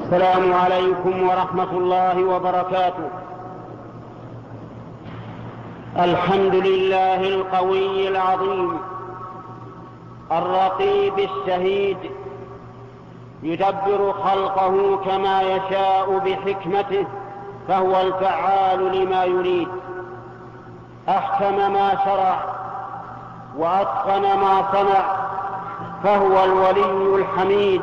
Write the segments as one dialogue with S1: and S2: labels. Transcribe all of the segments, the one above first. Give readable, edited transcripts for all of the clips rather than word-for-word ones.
S1: السلام عليكم ورحمة الله وبركاته. الحمد لله القوي العظيم الرقيب الشهيد، يدبر خلقه كما يشاء بحكمته، فهو الفعال لما يريد. أحكم ما شرع وأتقن ما صنع، فهو الولي الحميد.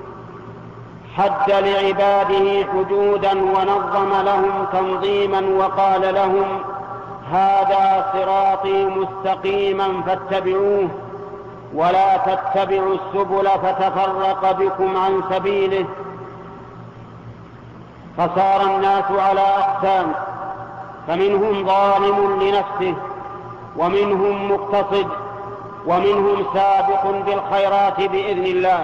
S1: حد لعباده حدودا ونظم لهم تنظيما، وقال لهم: هذا صراطي مستقيما فاتبعوه ولا تتبعوا السبل فتفرق بكم عن سبيله. فصار الناس على أقسام، فمنهم ظالم لنفسه، ومنهم مقتصد، ومنهم سابق بالخيرات بإذن الله.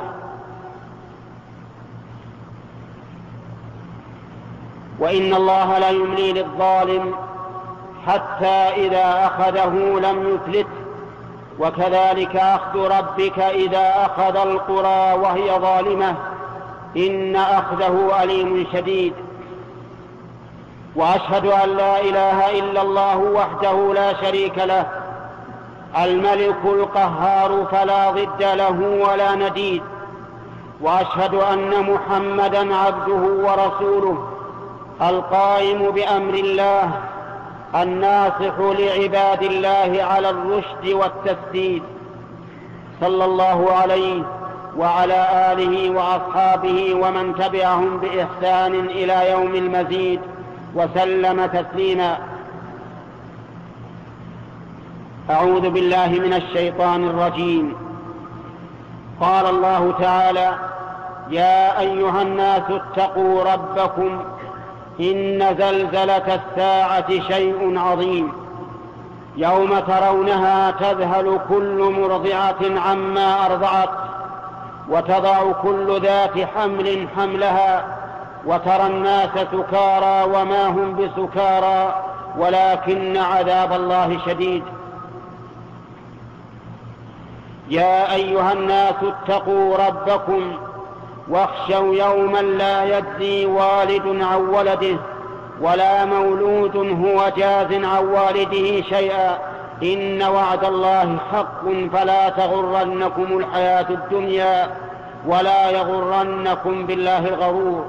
S1: وإن الله لا يملي للظالم حتى إذا أخذه لم يفلته، وكذلك أخذ ربك إذا أخذ القرى وهي ظالمة، إن أخذه أليم شديد. وأشهد أن لا إله إلا الله وحده لا شريك له، الملك القهار فلا ضد له ولا نديد. وأشهد أن محمدا عبده ورسوله، القائم بأمر الله، الناصح لعباد الله على الرشد والتسديد، صلى الله عليه وعلى آله وأصحابه ومن تبعهم بإحسان إلى يوم المزيد، وسلم تسليما. أعوذ بالله من الشيطان الرجيم. قال الله تعالى: يا أيها الناس اتقوا ربكم إن زلزلة الساعة شيء عظيم، يوم ترونها تذهل كل مرضعة عما أرضعت، وتضع كل ذات حمل حملها، وترى الناس سكارى وما هم بسكارى ولكن عذاب الله شديد. يا أيها الناس اتقوا ربكم واخشوا يوما لا يجزي والد عن ولده ولا مولود هو جاز عن والده شيئا، إن وعد الله حق فلا تغرنكم الحياة الدنيا ولا يغرنكم بالله الغرور.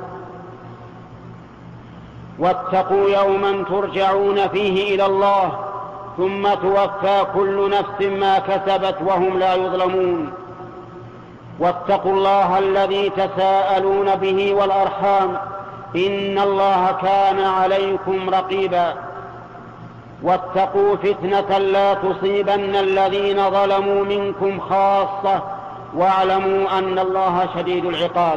S1: واتقوا يوما ترجعون فيه إلى الله ثم توفى كل نفس ما كسبت وهم لا يظلمون. واتقوا الله الذي تساءلون به والأرحام، إن الله كان عليكم رقيبا. واتقوا فتنة لا تصيبن الذين ظلموا منكم خاصة، واعلموا أن الله شديد العقاب.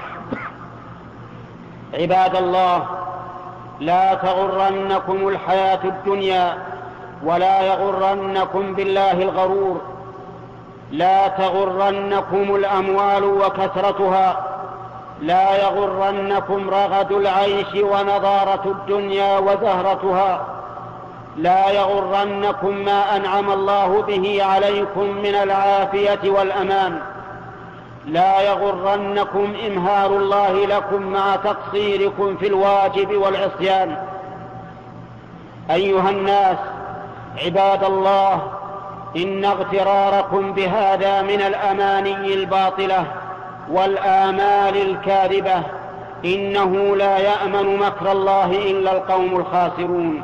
S1: عباد الله، لا تغرنكم الحياة الدنيا ولا يغرنكم بالله الغرور. لا تغرنكم الأموال وكثرتها، لا يغرنكم رغد العيش ونضارة الدنيا وزهرتها، لا يغرنكم ما أنعم الله به عليكم من العافية والأمان، لا يغرنكم إمهار الله لكم مع تقصيركم في الواجب والعصيان. أيها الناس عباد الله، إن اغتراركم بهذا من الأماني الباطلة والآمال الكاذبة، إنه لا يأمن مكر الله إلا القوم الخاسرون.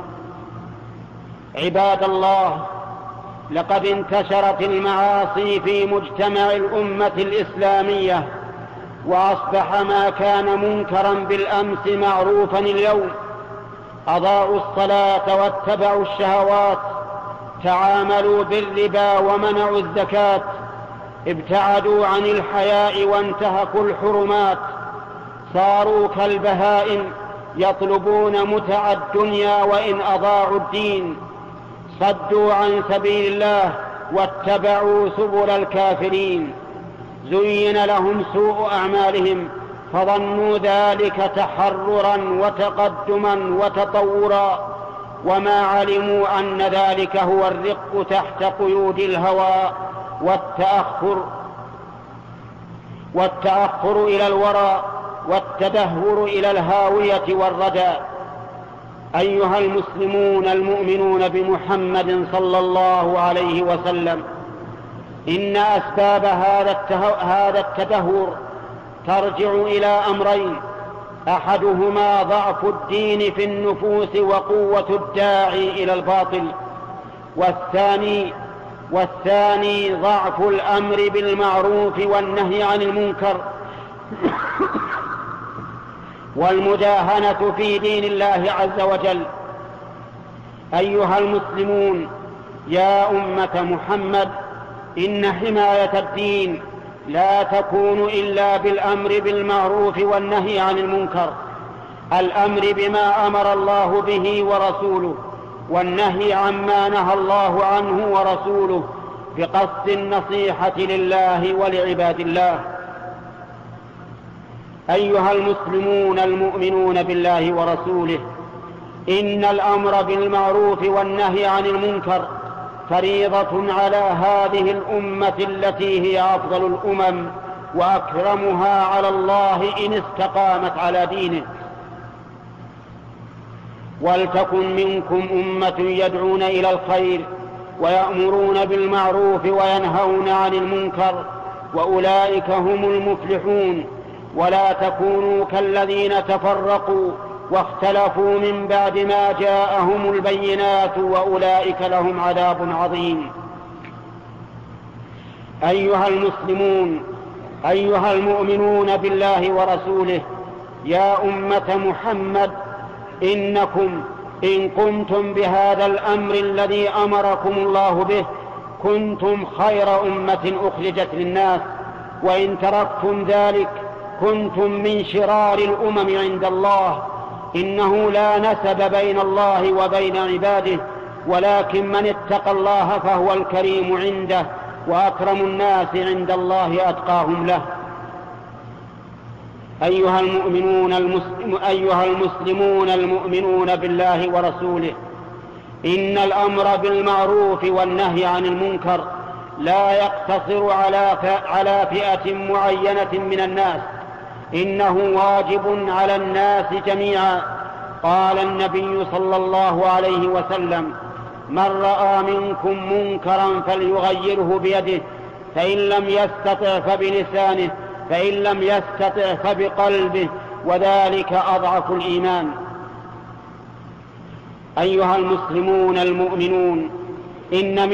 S1: عباد الله، لقد انتشرت المعاصي في مجتمع الأمة الإسلامية، وأصبح ما كان منكرا بالأمس معروفا اليوم. أضاعوا الصلاة واتبعوا الشهوات، تعاملوا بالربا ومنعوا الزكاة، ابتعدوا عن الحياء وانتهكوا الحرمات، صاروا كالبهائم يطلبون متع الدنيا وإن أضاعوا الدين، صدوا عن سبيل الله واتبعوا سبل الكافرين. زين لهم سوء أعمالهم فظنوا ذلك تحررا وتقدما وتطورا، وما علموا أن ذلك هو الرق تحت قيود الهوى والتأخر إلى الورى والتدهور إلى الهاوية والردى. أيها المسلمون المؤمنون بمحمد صلى الله عليه وسلم، إن أسباب هذا التدهور ترجع إلى أمرين: أحدهما ضعف الدين في النفوس وقوة الداعي إلى الباطل، والثاني ضعف الأمر بالمعروف والنهي عن المنكر والمداهنة في دين الله عز وجل. أيها المسلمون، يا أمة محمد، إن حماية الدين لا تكون إلا بالأمر بالمعروف والنهي عن المنكر، الأمر بما أمر الله به ورسوله، والنهي عما نهى الله عنه ورسوله، بقصد النصيحة لله ولعباد الله. أيها المسلمون المؤمنون بالله ورسوله، إن الأمر بالمعروف والنهي عن المنكر فريضة على هذه الأمة التي هي أفضل الأمم وأكرمها على الله إن استقامت على دينه. ولتكن منكم أمة يدعون إلى الخير ويأمرون بالمعروف وينهون عن المنكر، وأولئك هم المفلحون. ولا تكونوا كالذين تفرقوا واختلفوا من بعد ما جاءهم البينات، وأولئك لهم عذاب عظيم. أيها المسلمون، أيها المؤمنون بالله ورسوله، يا أمة محمد، إنكم إن قمتم بهذا الأمر الذي أمركم الله به كنتم خير أمة أخرجت للناس، وإن تركتم ذلك كنتم من شرار الأمم عند الله. إنه لا نسب بين الله وبين عباده، ولكن من اتقى الله فهو الكريم عنده، وأكرم الناس عند الله أتقاهم له. أيها المسلمون المؤمنون بالله ورسوله، إن الأمر بالمعروف والنهي عن المنكر لا يقتصر على فئة معينة من الناس، إنه واجب على الناس جميعا. قال النبي صلى الله عليه وسلم: من رأى منكم منكرا فليغيره بيده، فإن لم يستطع فبلسانه، فإن لم يستطع فبقلبه، وذلك أضعف الإيمان. أيها المسلمون المؤمنون، إن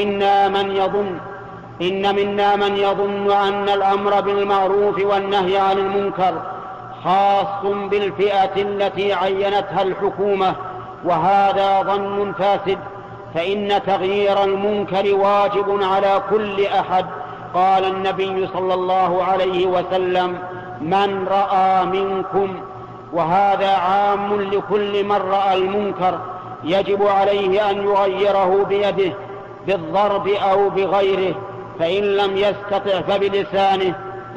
S1: منا من يظن أن الأمر بالمعروف والنهي عن المنكر خاص بالفئة التي عينتها الحكومة، وهذا ظن فاسد، فإن تغيير المنكر واجب على كل أحد. قال النبي صلى الله عليه وسلم: من رأى منكم، وهذا عام لكل من رأى المنكر، يجب عليه أن يغيره بيده بالضرب أو بغيره، فإن لم يستطع فبلسانه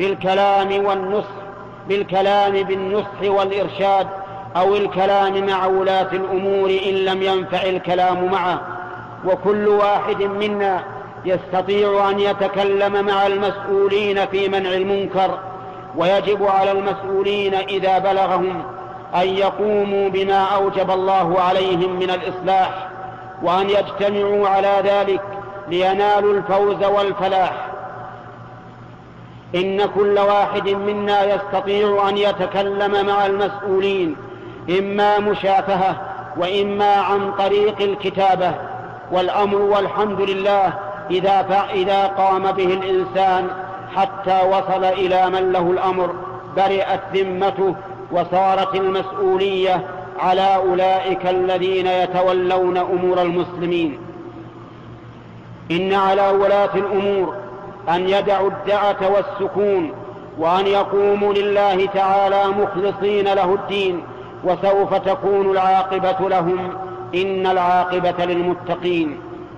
S1: بالكلام بالنصح والإرشاد، أو الكلام مع ولاة الأمور إن لم ينفع الكلام معه. وكل واحد منا يستطيع أن يتكلم مع المسؤولين في منع المنكر، ويجب على المسؤولين إذا بلغهم أن يقوموا بما أوجب الله عليهم من الإصلاح، وأن يجتمعوا على ذلك لينالوا الفوز والفلاح. إن كل واحد منا يستطيع أن يتكلم مع المسؤولين، إما مشافهة وإما عن طريق الكتابة، والأمر والحمد لله إذا قام به الإنسان حتى وصل إلى من له الأمر برئت ذمته، وصارت المسؤولية على أولئك الذين يتولون أمور المسلمين. إن على ولاة الأمور أن يدعوا الدعة والسكون، وأن يقوموا لله تعالى مخلصين له الدين، وسوف تكون العاقبة لهم، إن العاقبة للمتقين.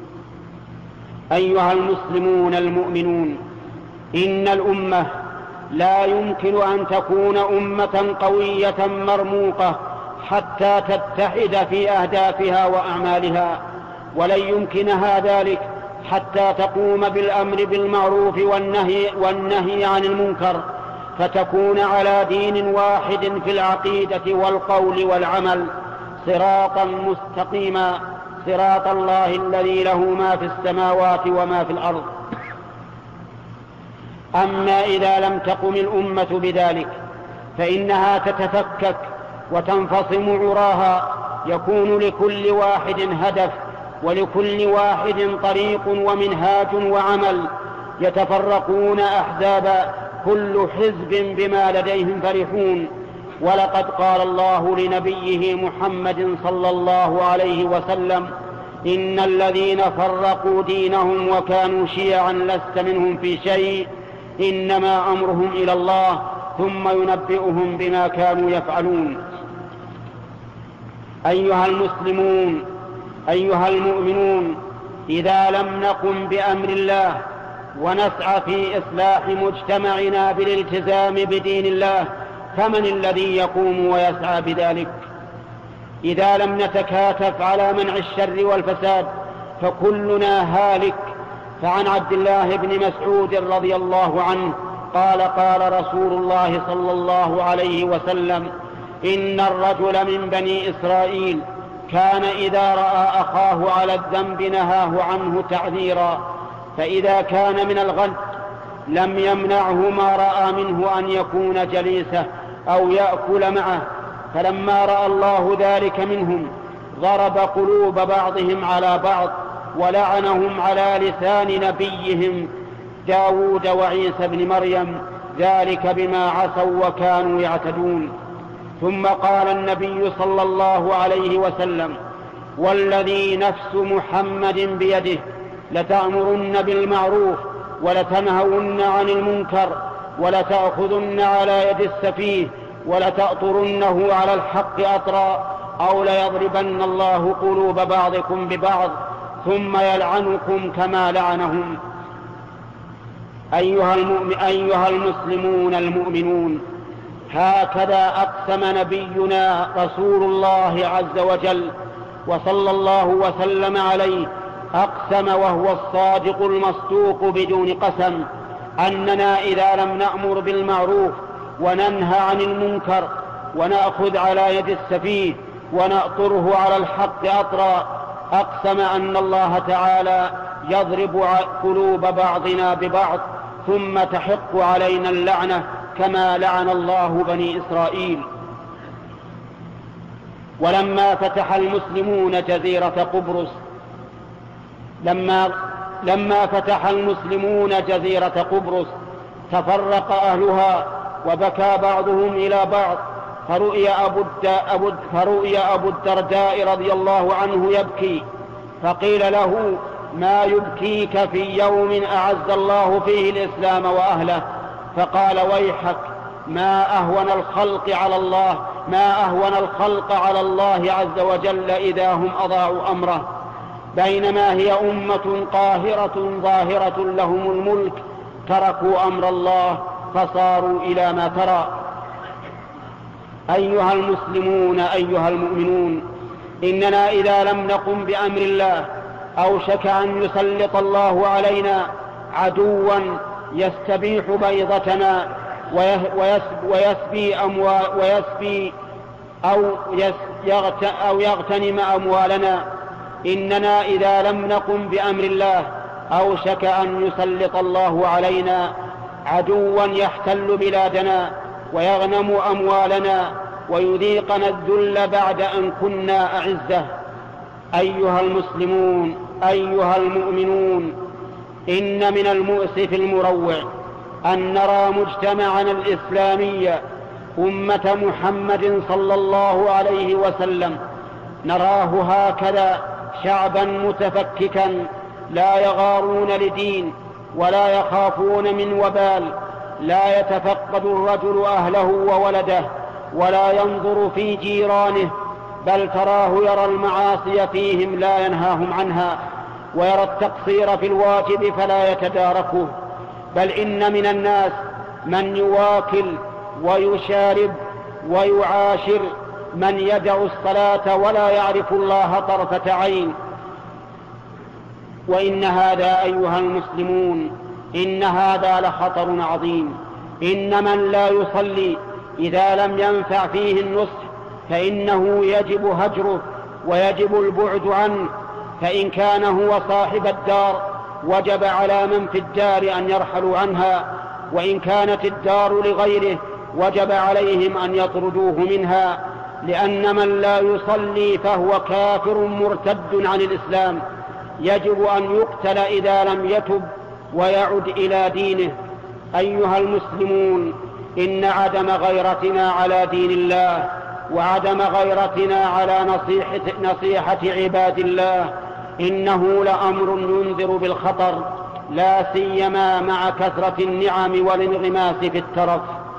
S1: أيها المسلمون المؤمنون، إن الأمة لا يمكن أن تكون أمة قوية مرموقة حتى تتحد في أهدافها وأعمالها، ولن يمكنها ذلك حتى تقوم بالأمر بالمعروف والنهي عن المنكر فتكون على دين واحد في العقيدة والقول والعمل صراطا مستقيما، صراط الله الذي له ما في السماوات وما في الأرض. أما إذا لم تقم الأمة بذلك فإنها تتفكك وتنفصم عراها، يكون لكل واحد هدف ولكل واحد طريق ومنهاج وعمل، يتفرقون أحزابا كل حزب بما لديهم فرحون. ولقد قال الله لنبيه محمد صلى الله عليه وسلم: إن الذين فرقوا دينهم وكانوا شيعا لست منهم في شيء، إنما أمرهم إلى الله ثم ينبئهم بما كانوا يفعلون. أيها المسلمون، أيها المؤمنون، إذا لم نقم بأمر الله ونسعى في إصلاح مجتمعنا بالالتزام بدين الله فمن الذي يقوم ويسعى بذلك؟ إذا لم نتكاتف على منع الشر والفساد فكلنا هالك. فعن عبد الله بن مسعود رضي الله عنه قال: قال رسول الله صلى الله عليه وسلم: إن الرجل من بني إسرائيل كان إذا رأى أخاه على الذنب نهاه عنه تعذيرا، فإذا كان من الغد لم يمنعه ما رأى منه أن يكون جليسه أو يأكل معه. فلما رأى الله ذلك منهم ضرب قلوب بعضهم على بعض ولعنهم على لسان نبيهم داود وعيسى بن مريم، ذلك بما عصوا وكانوا يعتدون. ثم قال النبي صلى الله عليه وسلم: والذي نفس محمد بيده لتأمرن بالمعروف ولتنهون عن المنكر ولتأخذن على يد السفيه ولتأطرنه على الحق أطرا، أو ليضربن الله قلوب بعضكم ببعض ثم يلعنكم كما لعنهم. أيها المسلمون المؤمنون، هكذا أقسم نبينا رسول الله عز وجل وصلى الله وسلم عليه، أقسم وهو الصادق المصدوق بدون قسم، أننا إذا لم نأمر بالمعروف وننهى عن المنكر ونأخذ على يد السفيه ونأطره على الحق أطرا، أقسم أن الله تعالى يضرب قلوب بعضنا ببعض ثم تحق علينا اللعنة كما لعن الله بني إسرائيل. ولما فتح المسلمون جزيرة قبرص لما فتح المسلمون جزيرة قبرص تفرق أهلها وبكى بعضهم إلى بعض، فرؤي أبو الدرداء رضي الله عنه يبكي، فقيل له: ما يبكيك في يوم أعز الله فيه الإسلام وأهله؟ فقال: ويحك، ما أهون الخلق على الله عز وجل إذا هم أضاعوا أمره، بينما هي أمة قاهرة ظاهرة لهم الملك تركوا أمر الله فصاروا إلى ما ترى. أيها المسلمون، أيها المؤمنون، إننا إذا لم نقم بأمر الله أوشك أن يسلط الله علينا عدوا يستبيح بيضتنا ويسبي أو يغتنم أموالنا. إننا إذا لم نقم بأمر الله أوشك أن يسلط الله علينا عدوا يحتل بلادنا ويغنم أموالنا ويذيقنا الذل بعد أن كنا أعزة. أيها المسلمون، أيها المؤمنون، إن من المؤسف المروع أن نرى مجتمعنا الإسلامي أمة محمد صلى الله عليه وسلم، نراه هكذا شعبا متفككا لا يغارون لدين ولا يخافون من وبال، لا يتفقد الرجل أهله وولده ولا ينظر في جيرانه، بل تراه يرى المعاصي فيهم لا ينهاهم عنها، ويرى التقصير في الواجب فلا يتداركه، بل إن من الناس من يواكل ويشارب ويعاشر من يدع الصلاة ولا يعرف الله طرفة عين. وإن هذا أيها المسلمون، إن هذا لخطر عظيم. إن من لا يصلي إذا لم ينفع فيه النصح فإنه يجب هجره ويجب البعد عنه، فإن كان هو صاحب الدار وجب على من في الدار أن يرحلوا عنها، وإن كانت الدار لغيره وجب عليهم أن يطردوه منها، لأن من لا يصلي فهو كافر مرتد عن الإسلام يجب أن يقتل إذا لم يتب ويعد إلى دينه. أيها المسلمون، إن عدم غيرتنا على دين الله وعدم غيرتنا على نصيحة عباد الله إنه لأمر ينذر بالخطر، لا سيما مع كثرة النعم والانغماس في الترف.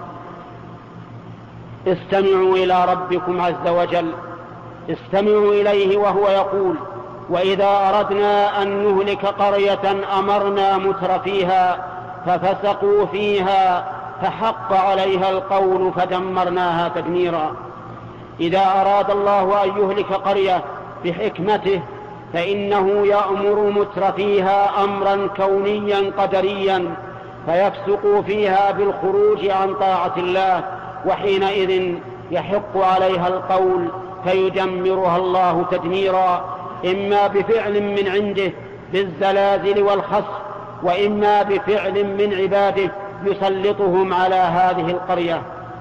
S1: استمعوا إلى ربكم عز وجل، استمعوا إليه وهو يقول: وإذا أردنا أن نهلك قرية أمرنا مترفيها ففسقوا فيها فحق عليها القول فدمرناها تدميرا. إذا أراد الله أن يهلك قرية بحكمته فإنه يأمر مترفيها أمرا كونيا قدريا فيفسقوا فيها بالخروج عن طاعة الله، وحينئذ يحق عليها القول فيدمرها الله تدميرا، إما بفعل من عنده بالزلازل والخسف، وإما بفعل من عباده يسلطهم على هذه القرية.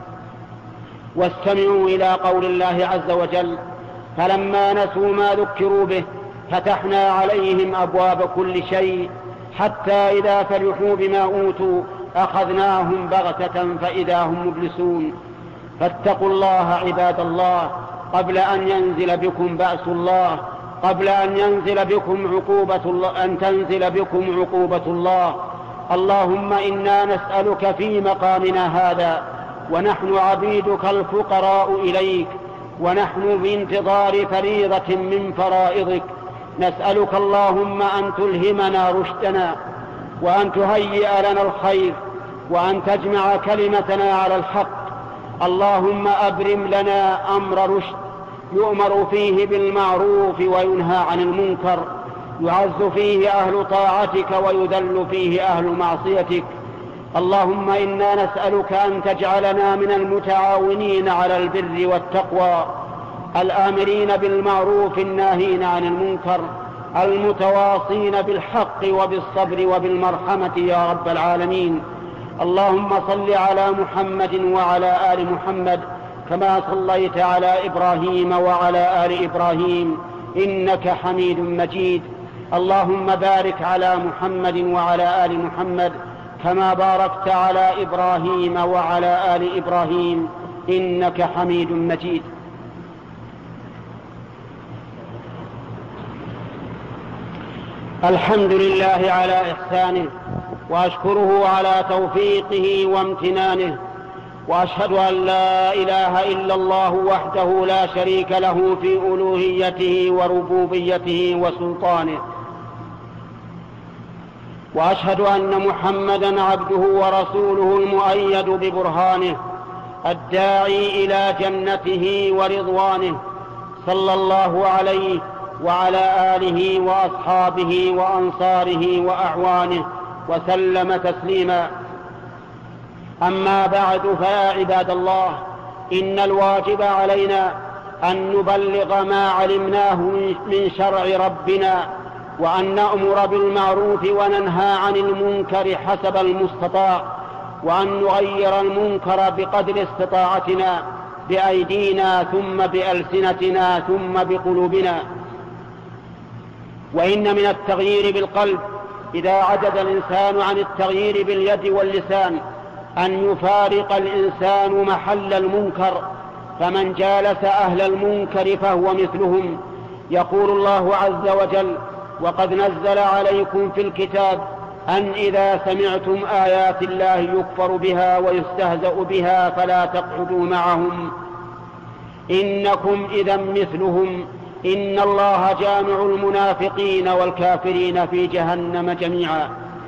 S1: واستمعوا إلى قول الله عز وجل: فلما نسوا ما ذكروا به فتحنا عليهم أبواب كل شيء حتى إذا فرحوا بما أوتوا أخذناهم بغتة فإذا هم مبلسون. فاتقوا الله عباد الله قبل أن ينزل بكم بأس الله، قبل أن ينزل بكم تنزل بكم عقوبة الله. اللهم إنا نسألك في مقامنا هذا ونحن عبيدك الفقراء إليك ونحن بانتظار فريضة من فرائضك، نسألك اللهم أن تلهمنا رشدنا وأن تهيئ لنا الخير وأن تجمع كلمتنا على الحق. اللهم أبرم لنا أمر رشد يؤمر فيه بالمعروف وينهى عن المنكر، يعز فيه أهل طاعتك ويذل فيه أهل معصيتك. اللهم إنا نسألك أن تجعلنا من المتعاونين على البر والتقوى، الآمرين بالمعروف الناهين عن المنكر، المتواصين بالحق وبالصبر وبالمرحمة يا رب العالمين. اللهم صل على محمد وعلى آل محمد كما صليت على إبراهيم وعلى آل إبراهيم إنك حميد مجيد. اللهم بارك على محمد وعلى آل محمد كما باركت على إبراهيم وعلى آل إبراهيم إنك حميد مجيد. الحمد لله على إحسانه وأشكره على توفيقه وامتنانه، وأشهد أن لا إله إلا الله وحده لا شريك له في ألوهيته وربوبيته وسلطانه، وأشهد أن محمدًا عبده ورسوله المؤيد ببرهانه الداعي إلى جنته ورضوانه، صلى الله عليه وعلى آله وأصحابه وأنصاره وأعوانه وسلم تسليما. أما بعد، فيا عباد الله، إن الواجب علينا أن نبلغ ما علمناه من شرع ربنا، وأن نأمر بالمعروف وننهى عن المنكر حسب المستطاع، وأن نغير المنكر بقدر استطاعتنا بأيدينا ثم بألسنتنا ثم بقلوبنا. وإن من التغيير بالقلب إذا عجز الإنسان عن التغيير باليد واللسان أن يفارق الإنسان محل المنكر، فمن جالس أهل المنكر فهو مثلهم. يقول الله عز وجل: وقد نزل عليكم في الكتاب أن إذا سمعتم آيات الله يكفر بها ويستهزأ بها فلا تقعدوا معهم إنكم إذا مثلهم إن الله جامع المنافقين والكافرين في جهنم جميعا.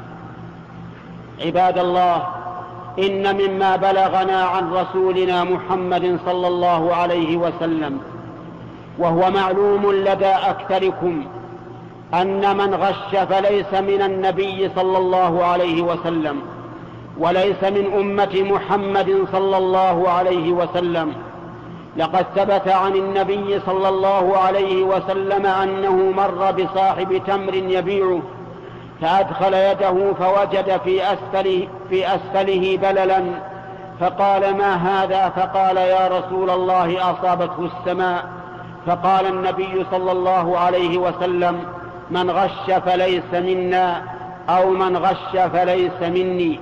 S1: عباد الله، إن مما بلغنا عن رسولنا محمد صلى الله عليه وسلم وهو معلوم لدى أكثركم أن من غش فليس من النبي صلى الله عليه وسلم، وليس من أمة محمد صلى الله عليه وسلم. لقد ثبت عن النبي صلى الله عليه وسلم أنه مر بصاحب تمر يبيعه فأدخل يده فوجد في أسفله بللا، فقال: ما هذا؟ فقال: يا رسول الله، أصابته السماء. فقال النبي صلى الله عليه وسلم: من غش فليس منا، أو من غش فليس مني.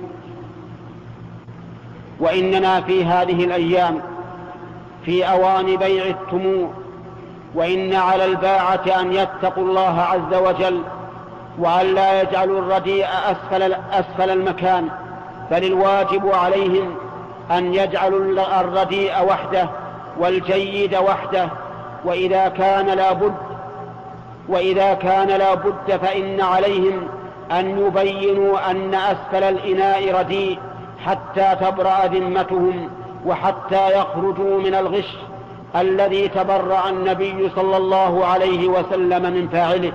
S1: وإننا في هذه الأيام في أوان بيع التمور، وإن على الباعة أن يتقوا الله عز وجل، وأن لا يجعلوا الرديء أسفل المكان، بل الواجب عليهم أن يجعلوا الرديء وحده والجيد وحده. وإذا كان لا بد فإن عليهم أن يبينوا أن أسفل الإناء رديء حتى تبرأ ذمتهم، وحتى يخرجوا من الغش الذي تبرأ النبي صلى الله عليه وسلم من فاعله.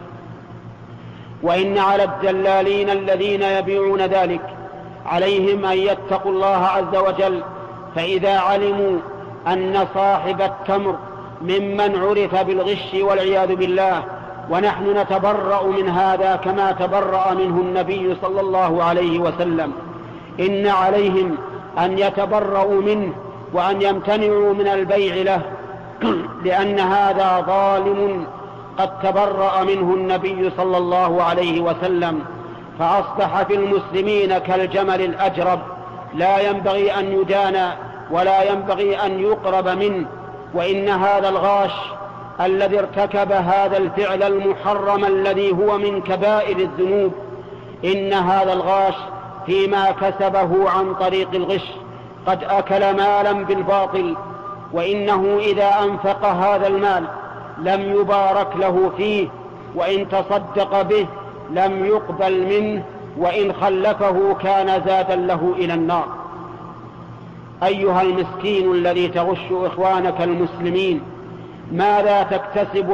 S1: وإن على الدلالين الذين يبيعون ذلك عليهم أن يتقوا الله عز وجل، فإذا علموا أن صاحب التمر ممن عرف بالغش والعياذ بالله، ونحن نتبرأ من هذا كما تبرأ منه النبي صلى الله عليه وسلم، إن عليهم أن يتبرؤوا منه وأن يمتنعوا من البيع له، لأن هذا ظالم قد تبرأ منه النبي صلى الله عليه وسلم، فأصبح في المسلمين كالجمل الأجرب، لا ينبغي أن يدان ولا ينبغي أن يقرب منه. وإن هذا الغاش الذي ارتكب هذا الفعل المحرم الذي هو من كبائر الذنوب، إن هذا الغاش فيما كسبه عن طريق الغش قد أكل مالا بالباطل، وإنه إذا أنفق هذا المال لم يبارك له فيه، وإن تصدق به لم يقبل منه، وإن خلفه كان زادا له إلى النار. أيها المسكين الذي تغش إخوانك المسلمين، ماذا تكتسب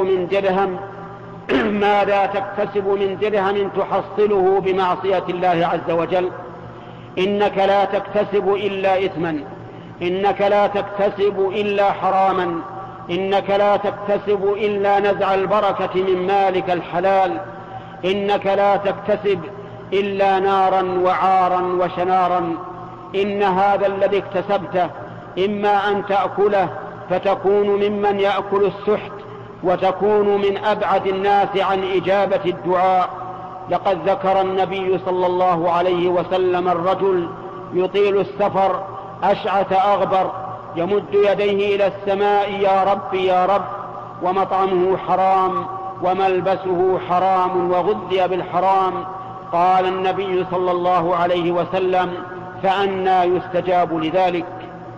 S1: من درهم تحصله بمعصية الله عز وجل؟ إنك لا تكتسب إلا إثما، إنك لا تكتسب إلا حراما، إنك لا تكتسب إلا نزع البركة من مالك الحلال، إنك لا تكتسب إلا نارا وعارا وشنارا. إن هذا الذي اكتسبته إما أن تأكله فتكون ممن يأكل السحت، وتكون من أبعد الناس عن إجابة الدعاء. لقد ذكر النبي صلى الله عليه وسلم الرجل يطيل السفر أشعث أغبر يمد يديه إلى السماء: يا رب يا رب، ومطعمه حرام وملبسه حرام وغذي بالحرام. قال النبي صلى الله عليه وسلم: فأنى يستجاب لذلك؟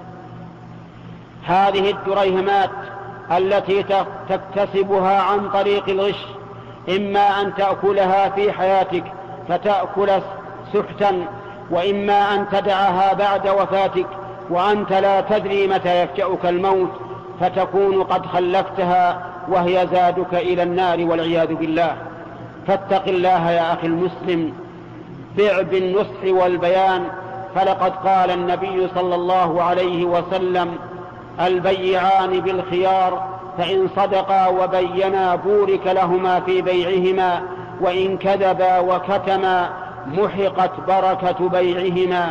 S1: هذه الدريهمات التي تكتسبها عن طريق الغش إما أن تأكلها في حياتك فتأكل سحتا، وإما أن تدعها بعد وفاتك وأنت لا تدري متى يفجأك الموت فتكون قد خلفتها وهي زادك إلى النار والعياذ بالله. فاتق الله يا أخي المسلم، بع بالنصح والبيان، فلقد قال النبي صلى الله عليه وسلم: البيعان بالخيار، فإن صدقا وبينا بورك لهما في بيعهما، وإن كذبا وكتما محقت بركة بيعهما.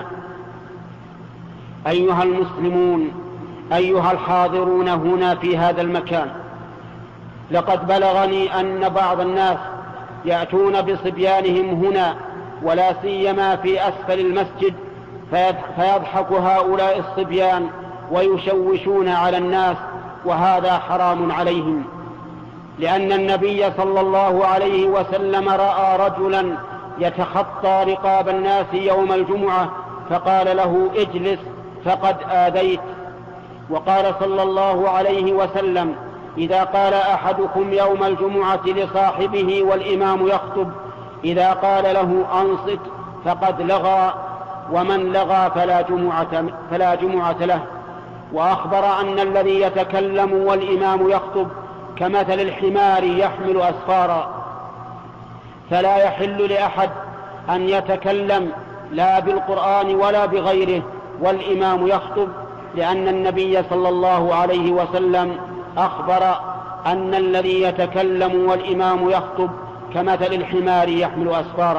S1: أيها المسلمون، أيها الحاضرون هنا في هذا المكان، لقد بلغني أن بعض الناس يأتون بصبيانهم هنا ولا سيما في أسفل المسجد، فيضحك هؤلاء الصبيان ويشوشون على الناس، وهذا حرام عليهم، لأن النبي صلى الله عليه وسلم رأى رجلا يتخطى رقاب الناس يوم الجمعة فقال له: اجلس فقد آذيت. وقال صلى الله عليه وسلم: إذا قال أحدكم يوم الجمعة لصاحبه والإمام يخطب، إذا قال له أنصت فقد لغى، ومن لغى فلا جمعة له. وأخبر أن الذي يتكلم والإمام يخطب كمثل الحمار يحمل أسفارا، فلا يحل لأحد أن يتكلم لا بالقرآن ولا بغيره والإمام يخطب، لأن النبي صلى الله عليه وسلم أخبر أن الذي يتكلم والإمام يخطب كمثل الحمار يحمل أسفارا.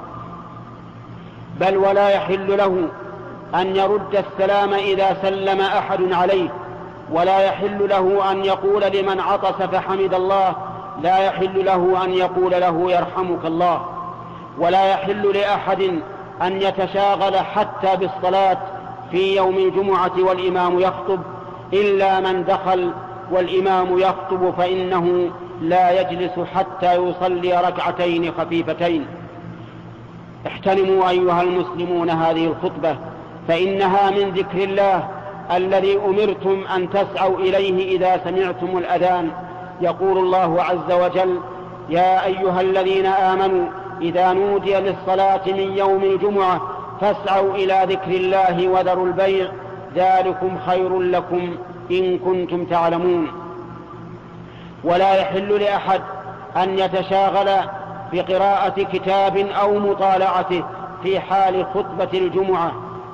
S1: بل ولا يحل له أن يرد السلام إذا سلم أحد عليه، ولا يحل له أن يقول لمن عطس فحمد الله لا يحل له أن يقول له يرحمك الله. ولا يحل لأحد أن يتشاغل حتى بالصلاة في يوم الجمعة والإمام يخطب إلا من دخل والإمام يخطب، فإنه لا يجلس حتى يصلي ركعتين خفيفتين. احترموا أيها المسلمون هذه الخطبة، فإنها من ذكر الله الذي أمرتم أن تسعوا إليه إذا سمعتم الأذان. يقول الله عز وجل: يا أيها الذين آمنوا إذا نودي للصلاة من يوم الجمعة فاسعوا إلى ذكر الله وذروا البيع ذلكم خير لكم إن كنتم تعلمون. ولا يحل لأحد أن يتشاغل بقراءة كتاب أو مطالعته في حال خطبة الجمعة.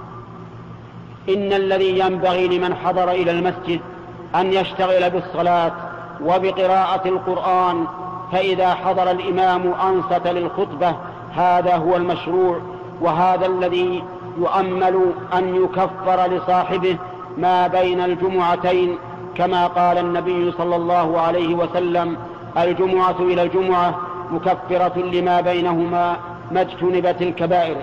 S1: إن الذي ينبغي لمن حضر إلى المسجد أن يشتغل بالصلاة وبقراءة القرآن، فإذا حضر الإمام أنصت للخطبة، هذا هو المشروع، وهذا الذي يؤمل أن يكفر لصاحبه ما بين الجمعتين، كما قال النبي صلى الله عليه وسلم: الجمعة إلى الجمعة مكفرة لما بينهما ما اجتنبت الكبائر.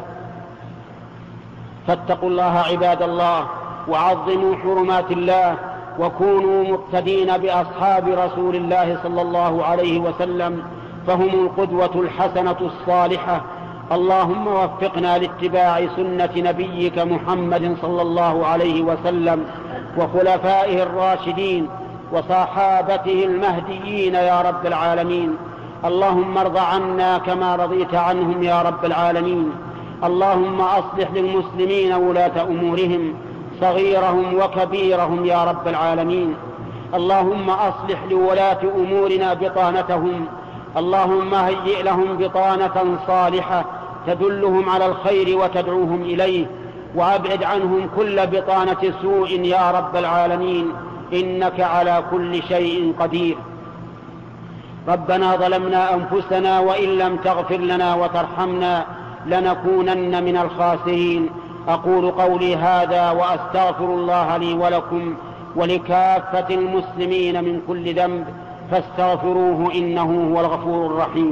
S1: فاتقوا الله عباد الله، وعظموا حرمات الله، وكونوا مقتدين بأصحاب رسول الله صلى الله عليه وسلم، فهم القدوة الحسنة الصالحة. اللهم وفقنا لاتباع سنة نبيك محمد صلى الله عليه وسلم وخلفائه الراشدين وصحابته المهديين يا رب العالمين. اللهم ارض عنا كما رضيت عنهم يا رب العالمين. اللهم أصلح للمسلمين ولاة أمورهم صغيرهم وكبيرهم يا رب العالمين. اللهم أصلح لولاة أمورنا بطانتهم، اللهم هيئ لهم بطانة صالحة تدلهم على الخير وتدعوهم إليه، وأبعد عنهم كل بطانة سوء يا رب العالمين، إنك على كل شيء قدير. ربنا ظلمنا أنفسنا وإن لم تغفر لنا وترحمنا لنكونن من الخاسرين. أقول قولي هذا وأستغفر الله لي ولكم ولكافة المسلمين من كل ذنب، فاستغفروه إنه هو الغفور الرحيم.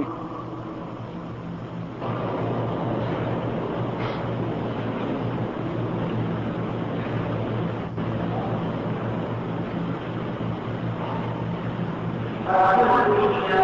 S1: الحمد لله